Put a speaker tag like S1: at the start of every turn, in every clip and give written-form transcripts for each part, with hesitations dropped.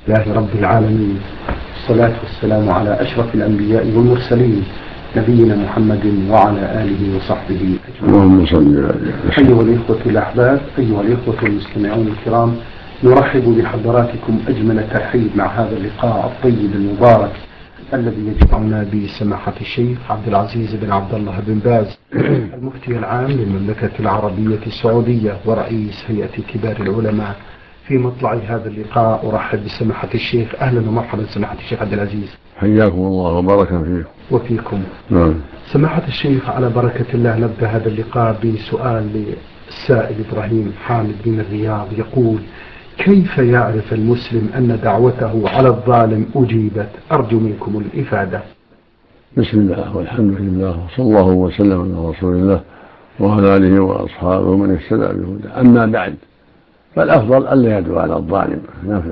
S1: لله رب العالمين، والصلاة والسلام على أشرف الأنبياء والمرسلين نبينا محمد وعلى آله وصحبه أجمعين. أيها الإخوة الأحباب، أيها الإخوة المستمعون الكرام، نرحب بحضراتكم أجمل ترحيب مع هذا اللقاء الطيب المبارك الذي يجمعنا بسماحة الشيخ عبد العزيز بن عبد الله بن باز المفتي العام للمملكة العربية السعودية ورئيس هيئة كبار العلماء. في مطلع هذا اللقاء أرحب بسماحة الشيخ. أهلا ومرحبا سماحة الشيخ عبد العزيز.
S2: حياكم الله وبارك فيكم.
S1: وفيكم.
S2: نعم.
S1: سماحة الشيخ، على بركة الله نبدأ هذا اللقاء بسؤال للسائل إبراهيم حامد من الرياض، يقول: كيف يعرف المسلم أن دعوته على الظالم أجيبت؟ أرجو منكم الإفادة.
S2: بسم الله والحمد لله وصلى الله وسلم على رسول الله وعلى آله وأصحابه من اهتدى بهداه. أما بعد، فالأفضل ألا يدعو على الظالم،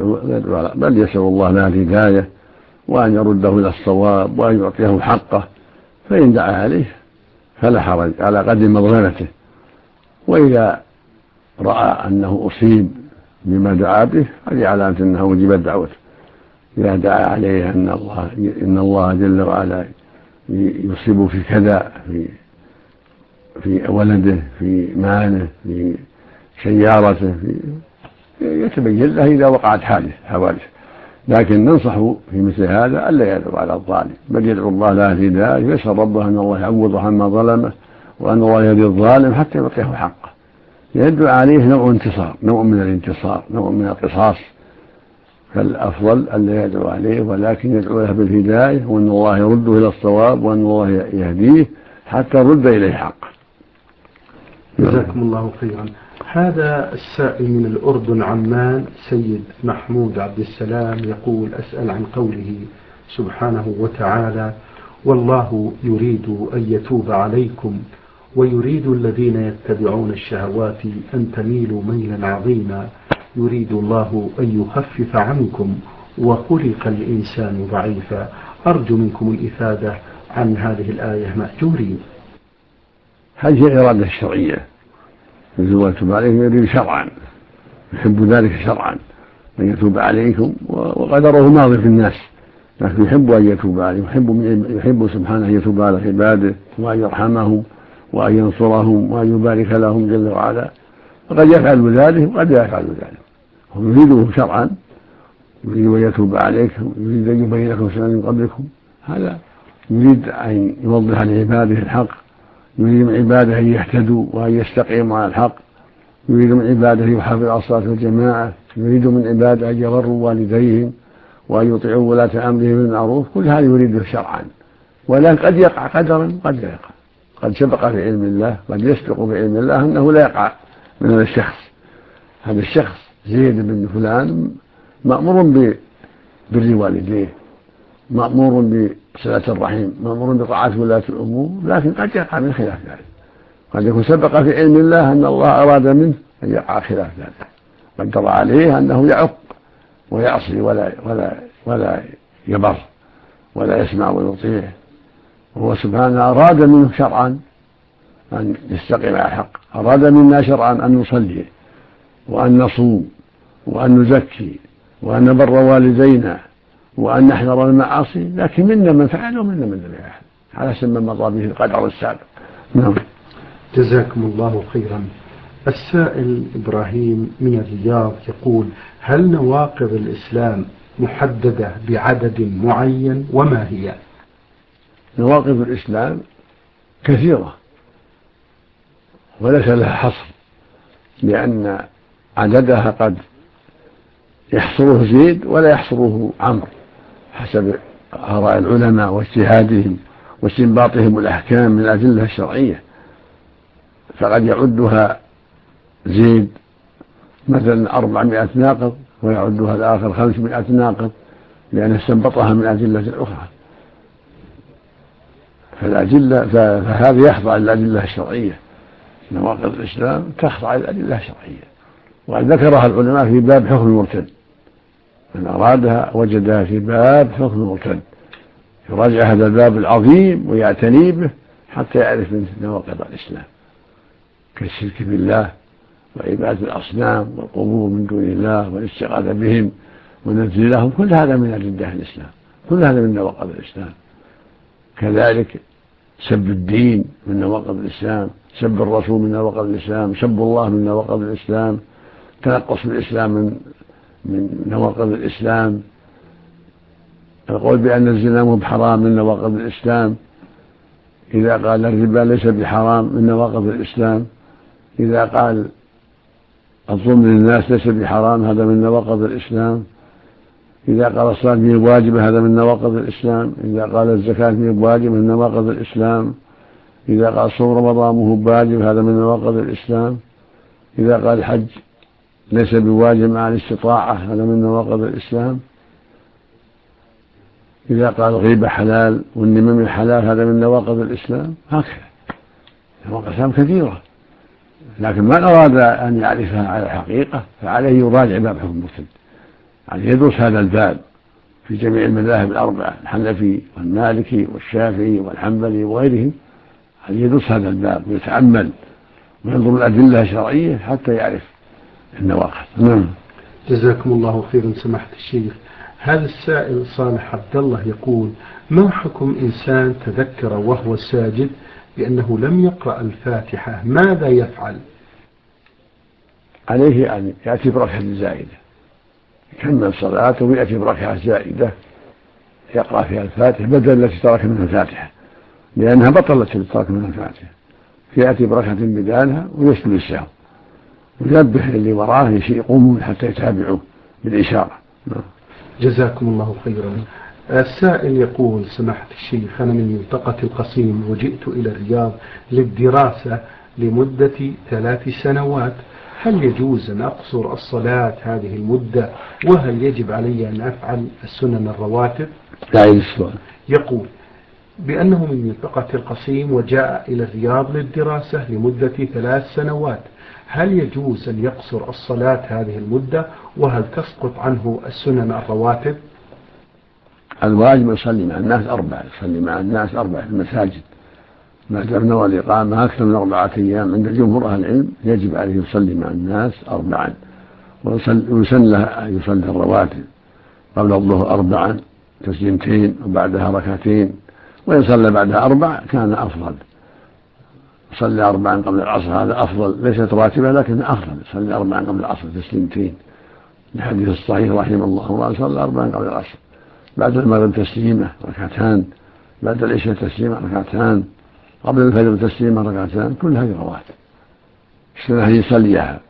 S2: بل يسأل الله له الهداية وأن يرده إلى الصواب وأن يعطيه حقه، فإن دعا عليه فلا حرج على قدر مظلمته، وإذا رأى أنه أصيب بما دعا به فليعلم أنه أجيبت دعوته. إذا دعا عليه إن الله جل وعلا يصيب في كذا، في ولده، في ماله، في سيارته، يتبين له إذا وقعت حوادث. لكن ننصح في مثل هذا ألا يدعو على الظالم، بل يدعو الله له الهداية، يسأل ربه أن الله يعوضه عما ظلمه وأن الله يهدي الظالم حتى يعطيه حقه. يدعو عليه نوع من الانتصار، نوع من القصاص، فالأفضل ألا يدعو عليه، ولكن يدعو له بالهداية وأن الله يرده إلى الصواب وأن الله يهديه حتى يرد إليه حقه.
S1: جزاكم الله خيرا. هذا السائل من الأردن عمان سيد محمود عبد السلام يقول: أسأل عن قوله سبحانه وتعالى: والله يريد أن يتوب عليكم ويريد الذين يتبعون الشهوات أن تميلوا ميلا عظيما، يريد الله أن يخفف عنكم وخلق الإنسان ضعيفا. أرجو منكم الإفادة عن هذه الآية مأجورين.
S2: هذه الإرادة الشرعية، يتوب عليكم يريد شرعا، يحب ذلك شرعا أن يتوب عليكم، وقدره ماضي في الناس، لكن يحب أن يتوب عليهم، يحب سبحانه أن يتوب على عباده وأن يرحمهم وأن ينصرهم وأن يبارك لهم جل وعلا، وقد يفعل ذلك وقد لا يفعل ذلك. هم يريده شرعا، يريد أن يتوب عليكم، يريد أن يبين لكم سنة من قبلكم، هذا يريد أن يوضح لعباده الحق، يريد من عباده أن يهتدوا وأن يستقيموا على الحق، يريد من عباده أن يحافظوا على الصلاة والجماعة، يريد من عباده أن يبروا والديهم وأن يطيعوا ولاة أمرهم بالمعروف. كل هذا يريده شرعا، ولكن قد يقع قدرا قد لا يقع، قد سبق في علم الله، قد يسبق في علم الله أنه لا يقع من هذا الشخص. هذا الشخص زيد بن فلان مأمور ببر والديه، مأمور بصلة الرحم، مأمور بطاعة ولاة الأمور، لكن قد يقع من خلاف ذلك. قد يكون سبق في علم الله أن الله أراد منه أن يقع خلاف ذلك، قدر عليه أنه يعق ويعصي ولا يبر ولا يسمع ويطيع، وهو سبحانه أراد منه شرعا أن يستقيم على الحق، أراد منا شرعا أن نصلي وأن نصوم وأن نزكي وأن نبر والدينا وأن نحذر المعاصي، لكن منا من فعل ومنا من لم يفعل، على حسب ما مضى به القدر السابق. نعم.
S1: جزاكم الله خيرا. السائل إبراهيم من الرياض يقول: هل نواقض الإسلام محددة بعدد معين، وما هي؟
S2: نواقض الإسلام كثيرة وليس لها حصر، لأن عددها قد يحصره زيد ولا يحصره عمرو، حسب آراء العلماء واجتهادهم واستنباطهم الأحكام من الأدلة الشرعية. فقد يعدها زيد مثلا 400 ناقض، ويعدها الآخر 500 ناقض، لأن استنبطها من أدلة أخرى. فهذا يخضع للأدلة الشرعية، نواقض الإسلام تخضع للأدلة الشرعية، وقد ذكرها العلماء في باب حكم المرتد، من أرادها وجدها في باب حكم المرتد، يراجع هذا الباب العظيم ويعتني به حتى يعرف من نواقض الإسلام، كالشرك بالله وعبادة الأصنام والقبور من دون الله والاستغاثة بهم ونزل لهم، كل هذا من ردة الإسلام، كل هذا من نواقض الإسلام. كذلك سب الدين من نواقض الإسلام، سب الرسول من نواقض الإسلام، سب الله من نواقض الإسلام، تنقص الإسلام من نواقض الإسلام، القول بأن الزنا مو بحرام من نواقض الإسلام، إذا قال الربا ليس بحرام من نواقض الإسلام، إذا قال الظلم للناس ليس بحرام هذا من نواقض الإسلام، إذا قال الصلاة هي واجبة هذا من نواقض الإسلام، إذا قال الزكاة هي واجبة من نواقض الإسلام، إذا قال صوم رمضان هو واجب هذا من نواقض الإسلام، إذا قال الحج ليس بواجب مع الاستطاعة هذا من نواقض الإسلام، إذا قال الغيبة حلال والنميمة حلال هذا من نواقض الإسلام. هكذا نواقض الإسلام كثيرة، لكن من أراد أن يعرفها على الحقيقة فعليه يراجع باب حكم المرتد، عليه يدرس هذا الباب في جميع المذاهب الأربعة، الحنفي والمالكي والشافعي والحنبلي وغيرهم، عليه يدرس هذا الباب ويتأمل وينظر الأدلة الشرعية حتى يعرف النواقض. نعم.
S1: جزاكم الله خيرا سماحة الشيخ. هذا السائل صالح عبد الله يقول: ما حكم إنسان تذكر وهو ساجد بأنه لم يقرأ الفاتحة، ماذا يفعل؟
S2: عليه أن يأتي بركعة زائدة، يكمل صلاته ويأتي بركعة زائدة يقرأ فيها الفاتحة بدل التي ترك منها الفاتحة، لأنها بطلت التي ترك منها الفاتحة، فيأتي بركعة بدالها ويسجد السهو وينبه اللي وراه يقومون حتى يتابعوه بالإشارة.
S1: جزاكم الله خيرا. السائل يقول: سماحة الشيخ، أنا من منطقة القصيم وجئت إلى الرياض للدراسة لمدة 3 سنوات، هل يجوز أن أقصر الصلاة هذه المدة؟ وهل يجب علي أن أفعل السنن الرواتب؟ يقول بأنه من منطقة القصيم وجاء إلى الرياض للدراسة لمدة 3 سنوات، هل يجوز أن يقصر الصلاة هذه المدة؟ وهل تسقط عنه السنن الرواتب؟
S2: الواجب يصلي مع الناس 4، يصلي مع الناس 4 في المساجد ما دام نوى الإقامة أكثر من 4 أيام. عند جمهور أهل العلم يجب عليه يصلي مع الناس 4، ويسن له أن يصلي الرواتب قبل الظهر 4 تسليمتين وبعدها 2 وإن صلى بعدها 4 كان أفضل. صلي 4 قبل العصر هذا أفضل، ليست راتبة لكن أفضل، صلي 4 قبل العصر تسليمتين، الحديث الصحيح رحمه الله صلى 4 قبل العصر، بعد المغرب تسليمة 2 بعد العشاء تسليمة 2 قبل الفجر تسليمة 2 كل هذه رواتب السنة يصليها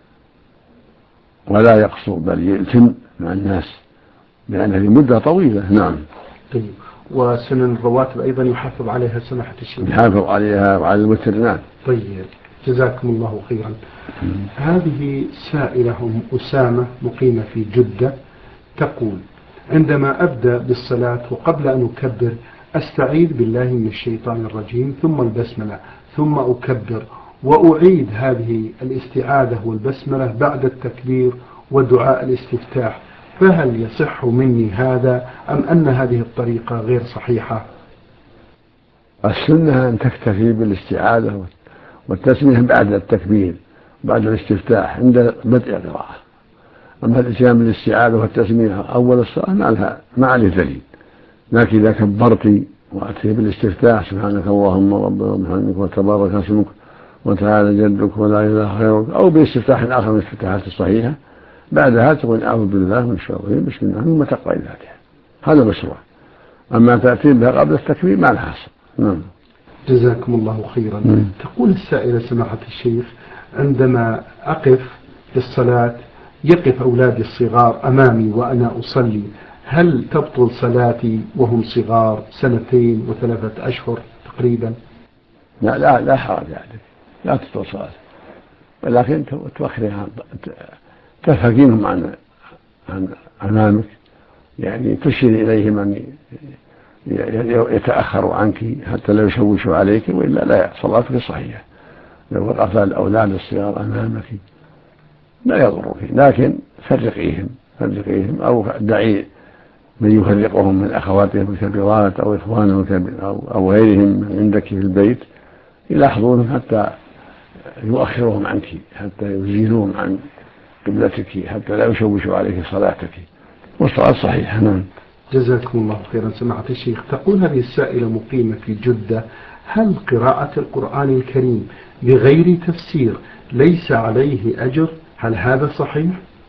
S2: ولا يقصر بل يتم مع الناس لأن هذه مدة طويلة. نعم.
S1: طيب، وسنن الرواتب أيضا يحافظ عليها سماحة الشيخ؟
S2: يحافظ عليها وعلى الوتر. نعم.
S1: طيب، جزاكم الله خيرا. هذه سائلة أم أسامة مقيمة في جدة تقول: عندما أبدأ بالصلاة وقبل أن أكبر أستعيذ بالله من الشيطان الرجيم ثم البسملة ثم أكبر، وأعيد هذه الاستعاذة والبسملة بعد التكبير ودعاء الاستفتاح، فهل يصح مني هذا أم أن هذه الطريقة غير صحيحة؟
S2: السنة أن تكتفي بالاستعاذة والتسمية بعد التكبير بعد الاستفتاح عند بدء القراءة. أما الإتيان بالاستعاذة والتسمية أول الصلاة ما عليه دليل، لكن إذا كبرت وأتي بالاستفتاح سبحانك اللهم ربنا وبحمدك وتبارك اسمك وتعالى جدك ولا إله غيرك، أو باستفتاح آخر من الاستفتاحات الصحيحة، بعدها تقول أعوذ بالله من الشيطان الرجيم بسم الله ثم تقرأ الفاتحة، هذا مشروع. أما تأتي بها قبل التكبير ما لها أصل. نعم.
S1: جزاكم الله خيرا. تقول السائلة سماحة الشيخ: عندما أقف في الصلاة يقف أولادي الصغار أمامي وأنا أصلي، هل تبطل صلاتي وهم صغار 2 و3 أشهر تقريبا؟
S2: لا حرج عليك، لا تبطل صلاتك، ولكن توخرها تفهمهم عن أمامك، يعني تشير إليهم أن يتأخروا عنك حتى لا يشوشوا عليك، وإلا لا صلاتك صحيحة. لو وقف الأولاد الصغار أمامك لا يضرك، لكن فرقيهم أو دعي من يفرقهم من أخواتهم الكبيرات أو إخوانهم أو غيرهم من عندك في البيت يلاحظونهم حتى يؤخرهم عنك، حتى يزيلوهم عن قبلتك، حتى لا يشوشوا عليك صلاتك. والصلاة صحيحة. نعم.
S1: جزاكم الله خيرا سماحة الشيخ. تقول هذه السائلة مقيمة في جدة: هل قراءة القرآن الكريم بغير تفسير ليس عليه أجر؟ هل هذا صحيح؟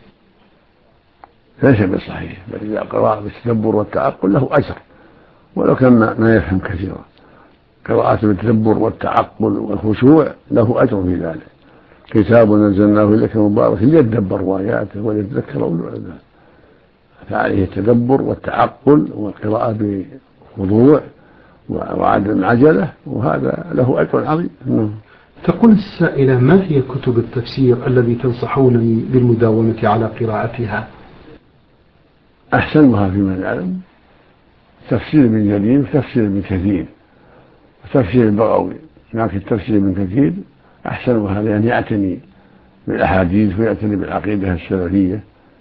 S2: ليس بصحيح، بل إذا قرأ بالتدبر والتعقل له أجر ولو كان ما يفهم كثيرا. قراءة بالتدبر والتعقل والخشوع له أجر في ذلك. كتاب نزلناه إليك مبارك ليدبروا آياته وليتذكر أولو الألباب. فعليه التدبر والتعقل والقراءة بخضوع وعدم عجلة، وهذا له أجر عظيم.
S1: تقول السائلة: ما هي كتب التفسير الذي تنصحونني بالمداومة على قراءتها؟
S2: أحسنها فيما يعلم تفسير ابن جرير وتفسير ابن كثير وتفسير البغوي، لكن تفسير ابن كثير أحسنها لأن يعتني بالأحاديث ويعتني بالعقيدة السلفية.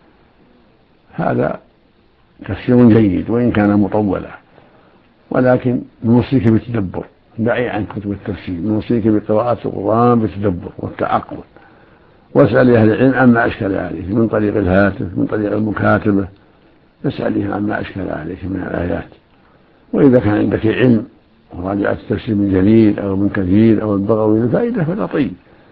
S2: هذا تفسير جيد وإن كان مطولا، ولكن نوصيك بالتدبر، دعي عن كتب التفسير، نوصيك بقراءة القرآن بالتدبر والتعقل، واسأل أهل العلم عما أشكل عليك من طريق الهاتف من طريق المكاتبة، اسألهم عما أشكل عليك من الآيات. وإذا كان عندك علم وراجعت التفسير من جليل أو من كثير أو البغوي للفائدة فلا طيب.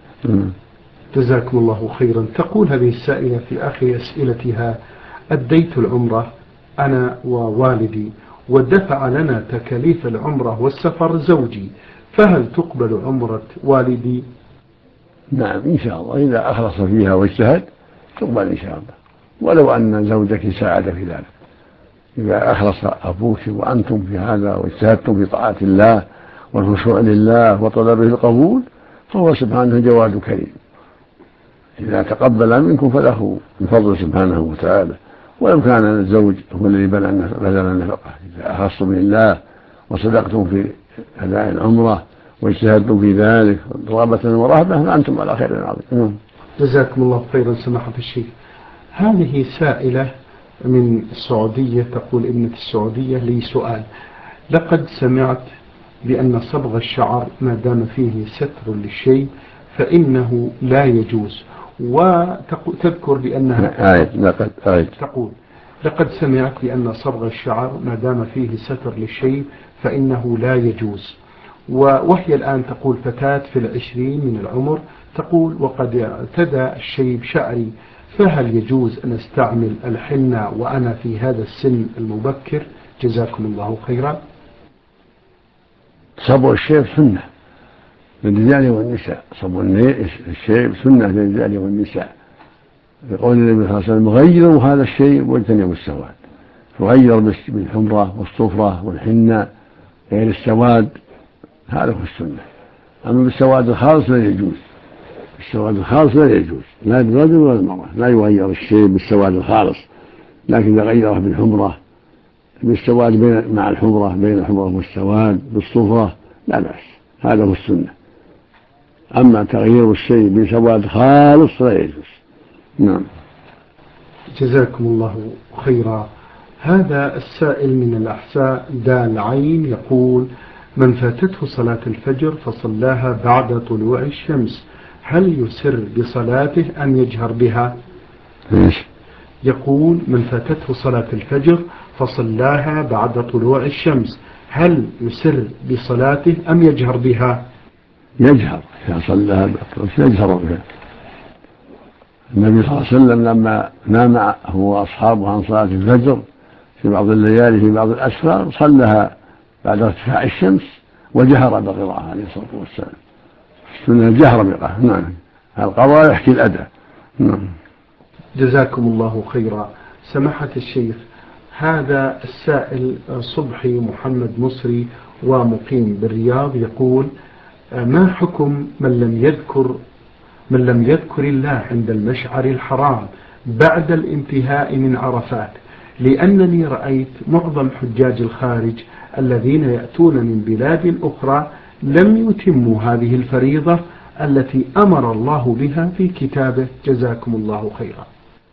S1: جزاكم الله خيرا. تقول هذه السائلة في آخر أسئلتها: أديت العمرة أنا ووالدي، ودفع لنا تكاليف العمرة والسفر زوجي، فهل تقبل عمرة والدي؟
S2: نعم إن شاء الله، إذا أخلص فيها واجتهد تقبل إن شاء الله، ولو أن زوجك ساعد في ذلك. إذا أخلص أبوك وأنتم في هذا واجتهدتم في طاعة الله والخشوع لله وطلبه القبول فهو سبحانه جواد كريم. إذا تقبل منكم فله من فضل سبحانه وتعالى. ولو كان الزوج هو الذي بذل النفقة، إذا أخلصتم لله وصدقتم في أداء العمرة واجتهدتم في ذلك رغبة ورهبة فأنتم على خير عظيم.
S1: جزاكم الله خيرا سماحة الشيخ. هذه سائلة من السعودية تقول: ابنة السعودية لي سؤال: لقد سمعت بأن صبغ الشعر ما دام فيه ستر للشيء فإنه لا يجوز، وتذكر بأنها تقول: لقد سمعت بأن صبغ الشعر ما دام فيه ستر للشيء فإنه لا يجوز. وهي الآن تقول فتاة في 20 من العمر، تقول: وقد اعتدى الشيب شعري، فهل يجوز أن استعمل الحنة وأنا في هذا السن المبكر؟ جزاكم الله خيرا.
S2: صبغ الشيب سنة للرجال والنساء، صبغ الشيب سنة للرجال والنساء، يقول النبي صلى الله عليه وسلم: غيروا هذا الشيء واجتنبوا السواد. فغير بالحمرة والصفرة والحنة غير السواد، هذا هو السنة. أما بالسواد الخالص لا يجوز، السواد الخالص لا يجوز، لا للرجل ولا للمرأة، لا يغير الشيء بالسواد الخالص، لكن إذا غيره بالحمرة بالسواد مع الحمرة بين الحمرة والسواد بالصفرة لا بأس، هذا هو السنة. أما تغيير الشيء بسواد خالص لا يجوز. نعم.
S1: جزاكم الله خيرا. هذا السائل من الأحساء دال عين يقول: من فاتته صلاة الفجر فصلاها بعد طلوع الشمس، هل يسر بصلاته أم يجهر بها؟ يقول: من فاتته صلاة الفجر فصلاها بعد طلوع الشمس، هل يسر بصلاته أم يجهر بها؟
S2: يجهر، إذا صلاها يجهر بها. النبي صلى الله عليه وسلم لما نام هو وأصحابه عن صلاة الفجر في بعض الليالي في بعض الأسفار صلىها بعد ارتفاع الشمس وجهر بالقراءة عليه الصلاة والسلام. السنة الجهر بالقراءة. نعم. القضاء يحكي الأداء. نعم.
S1: جزاكم الله خيرا. سماحة الشيخ، هذا السائل صبحي محمد مصري ومقيم بالرياض يقول: ما حكم من لم يذكر الله عند المشعر الحرام بعد الانتهاء من عرفات، لأنني رأيت معظم حجاج الخارج الذين يأتون من بلاد أخرى لم يتموا هذه الفريضة التي أمر الله بها في كتابه، جزاكم الله خيرا.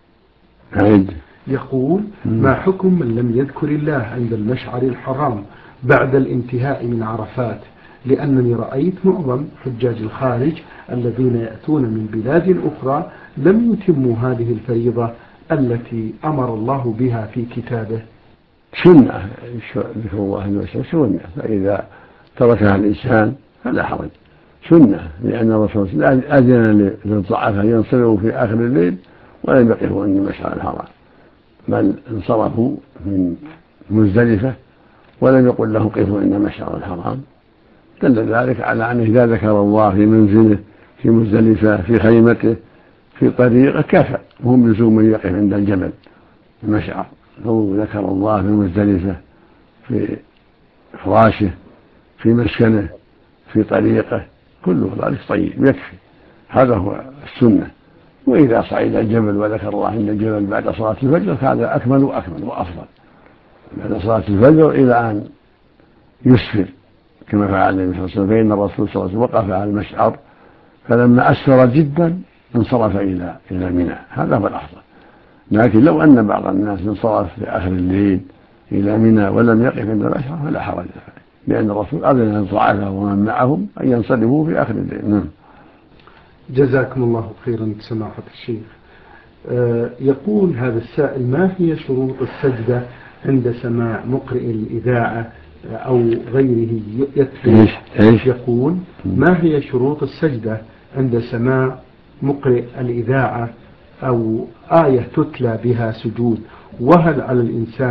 S1: يقول: ما حكم من لم يذكر الله عند المشعر الحرام بعد الانتهاء من عرفات، لأنني رأيت معظم حجاج الخارج الذين يأتون من بلاد أخرى لم يتموا هذه الفريضة التي أمر الله بها في كتابه؟
S2: سنة ذكر الله المشعر سنة، فإذا تركها الإنسان فلا حرج، سنة، لأن الرسول أذن للضعفاء ينصرفوا في آخر الليل ولم يقفوا عند المشعر الحرام، بل انصرفوا من مزدلفة ولم يقل لهم قفوا عند المشعر الحرام. دل ذلك على أنه إذا ذكر الله في منزله في مزدلفة في خيمته في طريقه كفى، وهم لزوم من يقف عند الجبل المشعر، لو ذكر الله في مزدلفة في فراشه في مسكنه في طريقه كله ذلك طيب يكفي، هذا هو السنة. وإذا صعد الجبل وذكر الله عند الجبل بعد صلاة الفجر هذا أكمل وأكمل وأفضل، بعد صلاة الفجر إلى أن يسفر كما فعل النبي صلى الله عليه وسلم، فإن الرسول صلى الله عليه وسلم وقف على المشعر فلما أسفر جدا انصرف إلى منى، هذا هو الأفضل. لكن لو أن بعض الناس انصرف في آخر الليل إلى منى ولم يقف عند المشعر فلا حرج، لأن الرسول أذن للضعفاء ومن معهم أن ينصرفوا في آخر الليل. نعم.
S1: جزاكم الله خيرا سماحة الشيخ. يقول هذا السائل: ما هي شروط السجدة عند سماع مقرئ الإذاعة أو غيره يتلو؟ يقول: ما هي شروط السجدة عند سماع مقرئ الإذاعة أو آية تتلى بها سجود؟ وهل على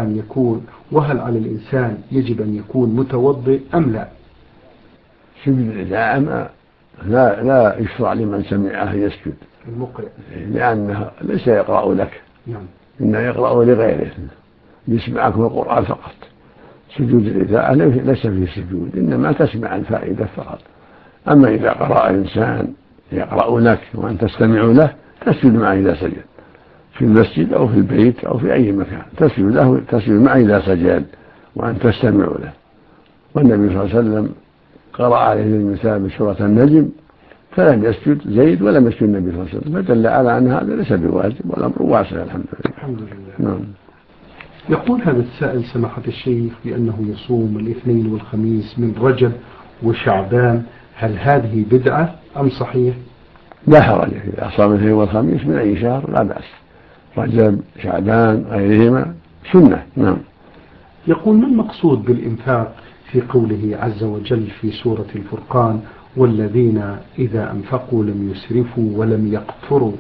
S1: الإنسان يجب أن يكون متوضئ أم لا؟
S2: سجود الإذاعة لا يشرع لمن سمعه يسجد
S1: المقرئ،
S2: لأنه ليس يقرأ لك،
S1: نعم،
S2: إنه يقرأ لغيره يسمعكم القرآن فقط. سجود الإذاعة ليس فيه سجود، إنما تسمع الفائدة فقط. أما إذا قرأ إنسان يقرأ لك وأن تستمع له تسجد معه إذا سجد في المسجد أو في البيت أو في أي مكان، تسجد معه إذا سجد وأن تستمع له. والنبي صلى الله عليه وسلم قرأ عليه المثال بسورة النجم فلم يسجد زيد ولم يسجد النبي صلى الله عليه وسلم، فدل على أن هذا ليس بواجب والأمر واسع الحمد لله. نعم.
S1: يقول هذا السائل سماحة الشيخ بأنه يصوم الاثنين والخميس من رجب وشعبان، هل هذه بدعة أم صحيح؟
S2: لا حرج، إذا صام الاثنين والخميس من أي شهر لا بأس، رجب شعبان غيرهما سنة. نعم.
S1: يقول: ما المقصود بالإنفاق في قوله عز وجل في سورة الفرقان: والذين إذا أنفقوا لم يسرفوا ولم يقتروا؟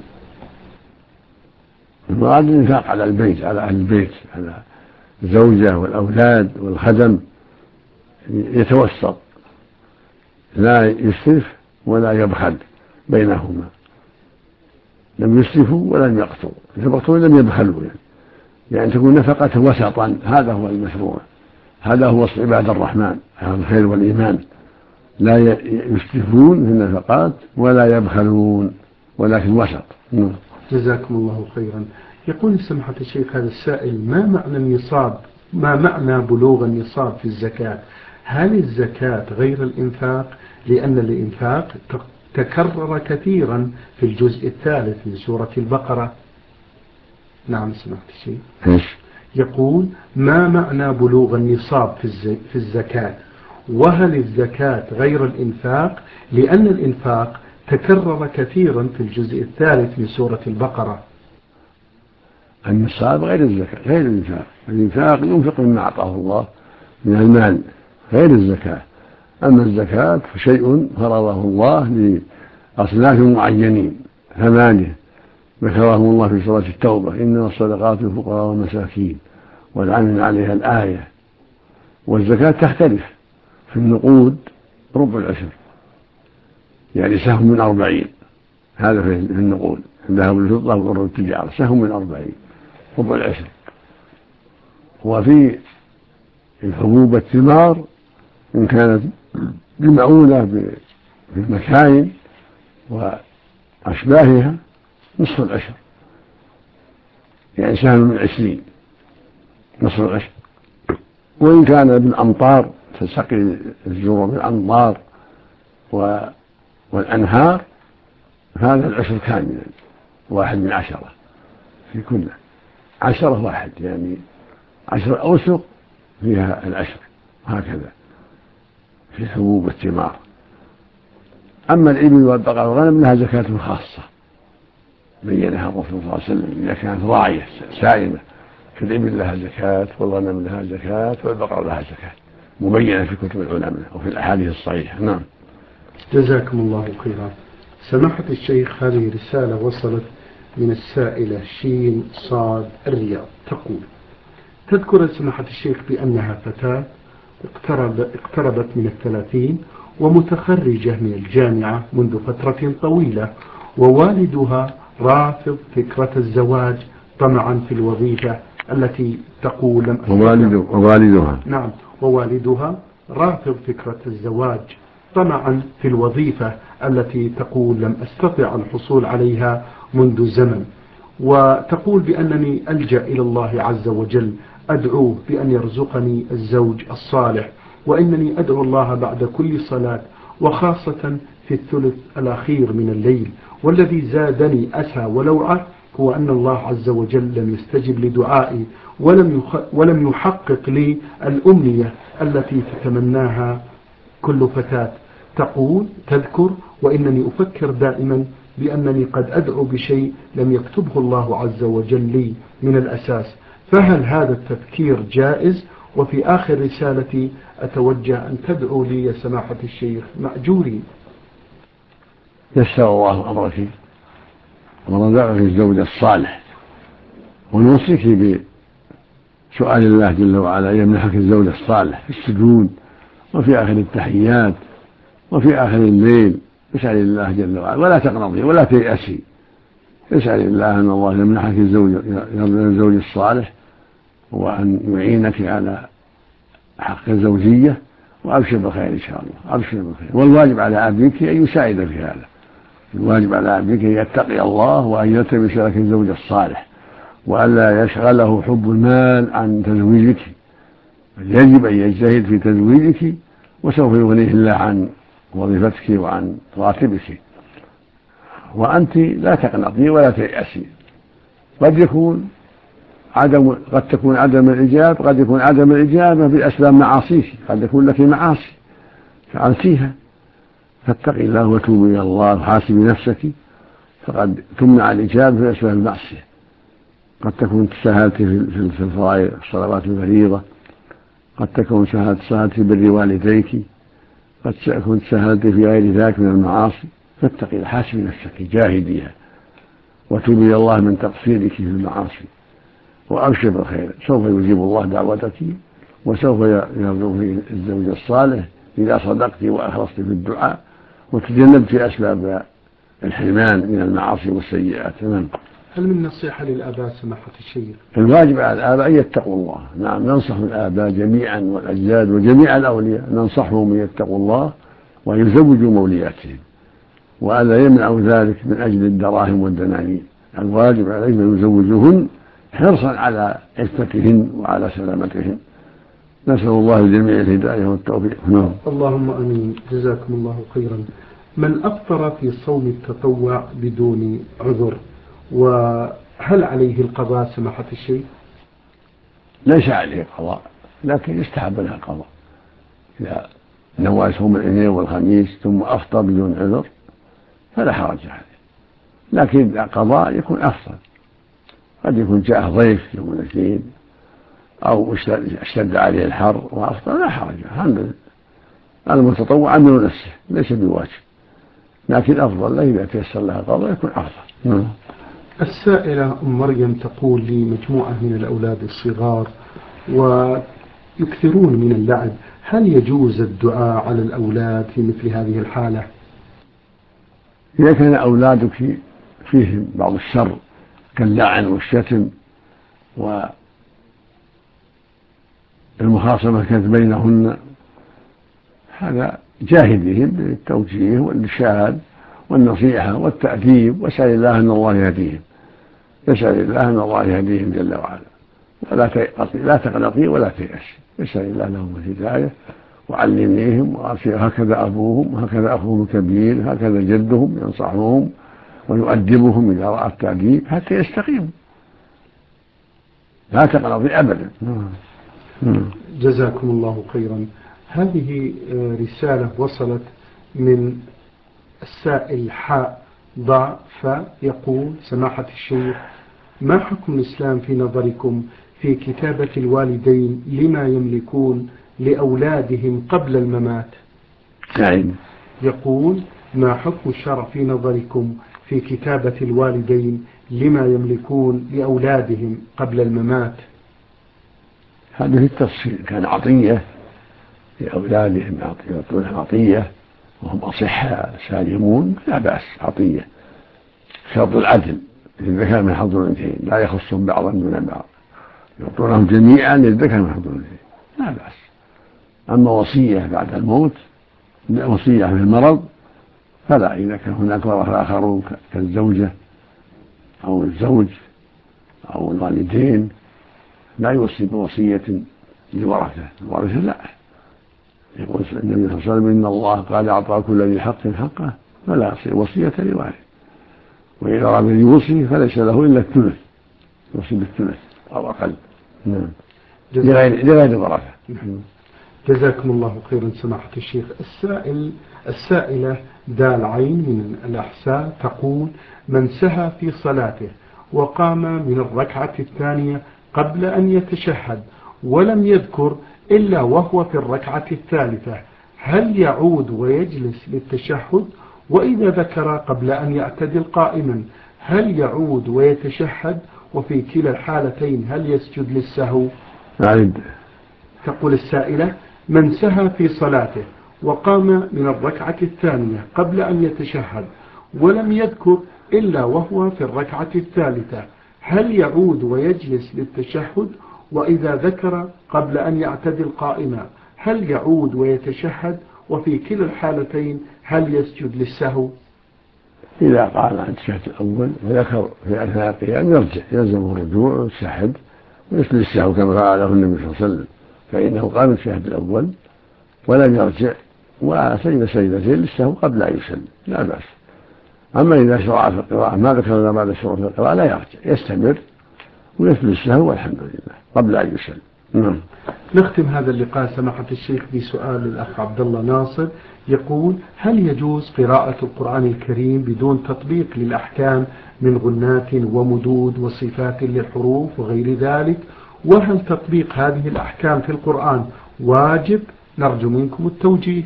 S2: المراد الإنفاق على البيت، على أهل البيت، على الزوجة والأولاد والخدم، يتوسط لا يسرف ولا يبخل بينهما، لم يسرفوا ولم يقتروا، يبخلوا لم يبخلوا، يعني تكون نفقة وسطا، هذا هو المشروع، هذا هو وصف عباد الرحمن أهل الخير والإيمان، لا يسرفون في النفقات ولا يبخلون ولكن وسط.
S1: جزاكم الله خيرا. يقول سماحة الشيخ هذا السائل: ما معنى بلوغ النصاب في الزكاة؟ هل الزكاة غير الإنفاق؟ لأن الإنفاق تكرر كثيرا في الجزء الثالث من سورة البقرة. نعم سماحة الشيخ. يقول: ما معنى بلوغ النصاب في الزكاة؟ وهل الزكاة غير الإنفاق؟ لأن الإنفاق تكرر كثيرا في الجزء الثالث من سورة البقرة.
S2: النصاب غير الزكاة غير الإنفاق، الإنفاق ينفق مما أعطاه الله من المال غير الزكاة. أما الزكاة فشيء فرضه الله لأصناف معينين 8 ذكرهم الله في سورة التوبة: إنما الصدقات للفقراء والمساكين والعاملين عليها الآية. والزكاة تختلف، في النقود ربع العشر، يعني سهم من 40، هذا في النقود، الذهب والفضة والأرض التجارة سهم من 40 ربع العشر. وفي الحبوب والثمار إن كانت بمعونة بالمكاين وأشباهها نصف العشر، يعني سهم من 20 نصف العشر. وإن كان بالأمطار تسقي الزروع بالأمطار والأنهار هذا العشر كاملا 1/10 في كل 10 واحد، يعني 10 أوسق فيها العشر، هكذا في الحبوب والثمار. أما الإبل والبقر والغنم لها زكاة خاصة، بينها الرسول صلى الله عليه وسلم إذا كانت راعية سائمة كالإبل لها زكاة والغنم لها زكاة والبقر لها زكاة مبينة في كتب العلماء وفي الأحاديث الصحيحة. نعم.
S1: جزاكم الله خيرا. سماحة الشيخ، هذه رسالة وصلت من السائلة شين صاد الرياض، تقول: تذكر سماحة الشيخ بأنها فتاة اقتربت من 30 ومتخرجة من الجامعة منذ فترة طويلة، ووالدها رافض فكرة الزواج طمعا في الوظيفة التي تقول لم أستطع.
S2: ووالدها
S1: نعم، ووالدها رافض فكرة الزواج طمعا في الوظيفة التي تقول لم أستطع الحصول عليها منذ زمن، وتقول بأنني ألجأ إلى الله عز وجل أدعوه بأن يرزقني الزوج الصالح، وإنني أدعو الله بعد كل صلاة وخاصة في الثلث الأخير من الليل، والذي زادني أسى ولوعة هو أن الله عز وجل لم يستجب لدعائي ولم يحقق لي الأمنية التي تتمناها كل فتاة. تذكر: وإنني أفكر دائما بأنني قد أدعو بشيء لم يكتبه الله عز وجل لي من الأساس، فهل هذا التفكير جائز؟ وفي آخر رسالتي أتوجه أن تدعو لي يا سماحة الشيخ مأجورين.
S2: يسر الله أمرك ورزقك الزوج الصالح، ونوصيك بسؤال الله جل وعلا يمنحك الزوج الصالح في السجود وفي آخر التحيات وفي آخر الليل. اسأل الله جل وعلا ولا تقنطي ولا تيأسي، اسأل الله أن الله يمنحك الزوج الصالح وأن يعينك على حق الزوجية، وأبشر بالخير إن شاء الله، أبشر بالخير. والواجب على عبدك أن يساعد في هذا، الواجب على عبدك أن يتقي الله وأن يلتمس لك الزوج الصالح، وألا يشغله حب المال عن تزويجك، يجب أن يجتهد في تزويجك وسوف يغنيه الله عن وظيفتك وعن راتبك. وأنت لا تقنطي ولا تيأسي، قد تكون عدم الإجابة، قد يكون عدم الإجابة بأسباب معاصيك، قد يكون لك معاصي فعلتيها، فاتقي الله وتوبي إلى الله وحاسبي نفسك، فقد تمنع الإجابة بأسباب المعصية. قد تكون تساهلت في الفرائض الصلوات الفريضة، قد تكون تساهلت في بر والديك، قد تكون تساهلت في غير ذلك من المعاصي، فاتقي حاسبي نفسك جاهديها وتوبي إلى الله من تقصيرك في المعاصي، وأبشر بالخير، سوف يجيب الله دعوتك وسوف يرزقك الزوج الصالح إذا صدقت وأخلصت في الدعاء وتجنبت أسباب الحرمان من المعاصي والسيئات.
S1: هل من نصيحة للآباء سماحة الشيخ؟
S2: الواجب على الآباء أن يتقوا الله. نعم، ننصح الآباء جميعا والأجداد وجميع الأولياء، ننصحهم أن يتقوا الله وأن يزوجوا مولياتهم، وألا يمنعوا ذلك من أجل الدراهم والدنانير. الواجب عليهم أن يزوجوهن حرصا على عفتهن وعلى سلامتهن. نسأل الله للجميع الهداية والتوفيق.
S1: اللهم آمين. جزاكم الله خيرا. من أفطر في صوم التطوع بدون عذر، وهل عليه القضاء سماحة الشيخ؟
S2: ليس عليه قضاء، لكن يستحب لها القضاء. إذا نوى صوم الاثنين والخميس ثم أفطر بدون عذر فلا حرج عليه، لكن القضاء يكون أفضل. قد يكون جاء ضيف يوم الاثنين أو اشتد عليه الحر وأفطر، لا حرج. الحمد لله، المتطوع عمل نفسه ليس بواجب، لكن أفضل له إذا تيسر لها القضاء يكون أفضل.
S1: السائلة أم مريم تقول لي: مجموعة من الأولاد الصغار ويكثرون من اللعب، هل يجوز الدعاء على الأولاد في مثل هذه الحالة؟
S2: إذا كان أولادك فيهم بعض الشر كاللعن والشتم والمخاصمة كانت بينهن، هذا جاهدهم بالتوجيه والإرشاد والنصيحة والتأديب، واسأل الله أن الله يهديهم، اسأل الله أن الله يهديهم جل وعلا، لا تقنطي ولا تيأسي، اسأل الله لهم الهداية وعلميهم، هكذا أبوهم وهكذا أخوهم الكبير، هكذا جدهم ينصحهم ويؤدبهم إذا رأى التأديب حتى يستقيموا، لا تقنطي أبدا.
S1: جزاكم الله خيرا. هذه رسالة وصلت من السائل حاء ضع فيقول: سماحة الشيخ، ما حكم الإسلام في نظركم في كتابة الوالدين لما يملكون لأولادهم قبل الممات؟
S2: نعم.
S1: يقول: ما حكم الشرع في نظركم في كتابة الوالدين لما يملكون لأولادهم قبل الممات؟
S2: هذا في التفصيل، كان عطية لأولادهم، يعطونهم عطية وهم أصحاء سالمون لا بأس، عطية شرط العدل، للذكر من حظ الأنثيين، لا يخصهم بعضا دون بعض، يعطونهم جميعا للذكر من حظ الأنثيين لا بأس. أما وصية بعد الموت، وصية في المرض، فلا. إذا كان هناك ورثة آخرون كالزوجة أو الزوج أو الوالدين لا يوصي بوصية للورثة، الورثة لا. يقول النبي صلى الله عليه وسلم: إن الله قال أعطى كل ذي حق حقه فلا وصية لوارث، وإذا أراد أن يوصي فليس له إلا الثلث، يوصي بالثلث أو أقل. نعم. لغير الورثة.
S1: جزاكم الله خيرا سماحة الشيخ. السائلة دال عين من الأحساء تقول: من سهى في صلاته وقام من الركعة الثانية قبل أن يتشهد ولم يذكر إلا وهو في الركعة الثالثة، هل يعود ويجلس للتشهد؟ وإذا ذكر قبل أن يعتدل قائما هل يعود ويتشهد؟ وفي كلا الحالتين هل يسجد للسهو؟ تقول السائلة: من سهى في صلاته وقام من الركعة الثانية قبل أن يتشهد ولم يذكر إلا وهو في الركعة الثالثة، هل يعود ويجلس للتشهد؟ وإذا ذكر قبل أن يعتدل قائما هل يعود ويتشهد؟ وفي كلا الحالتين هل يسجد للسهو؟
S2: إذا قام عن التشهد الأول وذكر في أثناء القيام يرجع، يلزمه الرجوع ويتشهد ويسجد للسهو كما فعله النبي صلى الله عليه وسلم، فإنه قام التشهد الأول ولم يرجع وسجد سجدتين للسهو قبل أن يسلم لا بأس. أما إذا شرع في القراءة ما ذكر لنا بعد الشروع في القراءة لا يرجع، يستمر ويسجد للسهو والحمد لله قبل أن يسلم.
S1: نختم هذا اللقاء سماحة الشيخ بسؤال الأخ عبد الله ناصر، يقول: هل يجوز قراءة القرآن الكريم بدون تطبيق للأحكام من غنات ومدود وصفات للحروف وغير ذلك؟ وهل تطبيق هذه الأحكام في القرآن واجب؟ نرجو منكم التوجيه.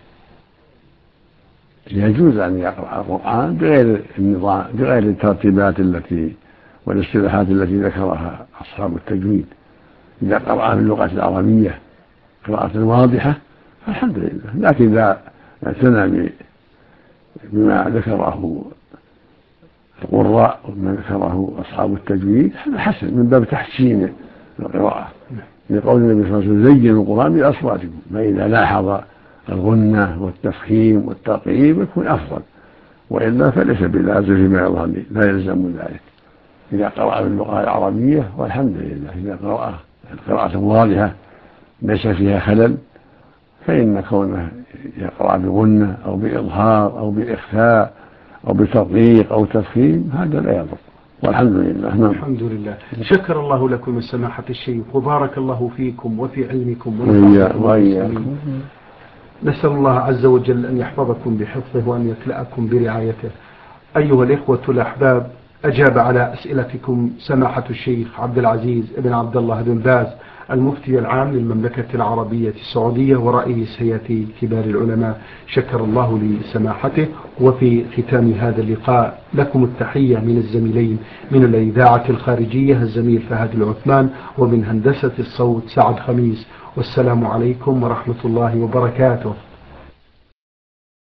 S2: يجوز أن يقرأ القرآن بغير النظام، بغير الترتيبات والاصطلاحات التي ذكرها أصحاب التجويد. إذا قرأ باللغة العربية قراءة واضحة فالحمد لله، لكن إذا اعتنى بما ذكره القراء وما ذكره أصحاب التجويد هذا حسن من باب تحسين القراءة، لقول النبي صلى الله عليه وسلم: زينوا القرآن بأصواتكم، فإذا لاحظ الغنة والتفخيم والترقيم يكون أفضل، وإلا فليس بلازم فيما يظهر لي، لا يلزم ذلك. إذا قرأ باللغة العربية والحمد لله، إذا قرأ القراءة واضحة ليس فيها خلل، فإن كونه يقرأ بغنة أو بإظهار أو بإخفاء أو بتطبيق أو تفخيم هذا لا يضر، والحمد لله.
S1: الحمد لله. شكر الله لكم سماحة الشيخ وبارك الله فيكم وفي علمكم
S2: وإياكم.
S1: نسأل الله عز وجل أن يحفظكم بحفظه وأن يكلأكم برعايته. أيها الإخوة الأحباب، أجاب على أسئلتكم سماحة الشيخ عبد العزيز بن عبد الله بن باز المفتي العام للمملكة العربية السعودية ورئيس هيئة كبار العلماء، شكر الله لسماحته. وفي ختام هذا اللقاء لكم التحية من الزميلين من الإذاعة الخارجية الزميل فهد العثمان، ومن هندسة الصوت سعد خميس، والسلام عليكم ورحمة الله وبركاته.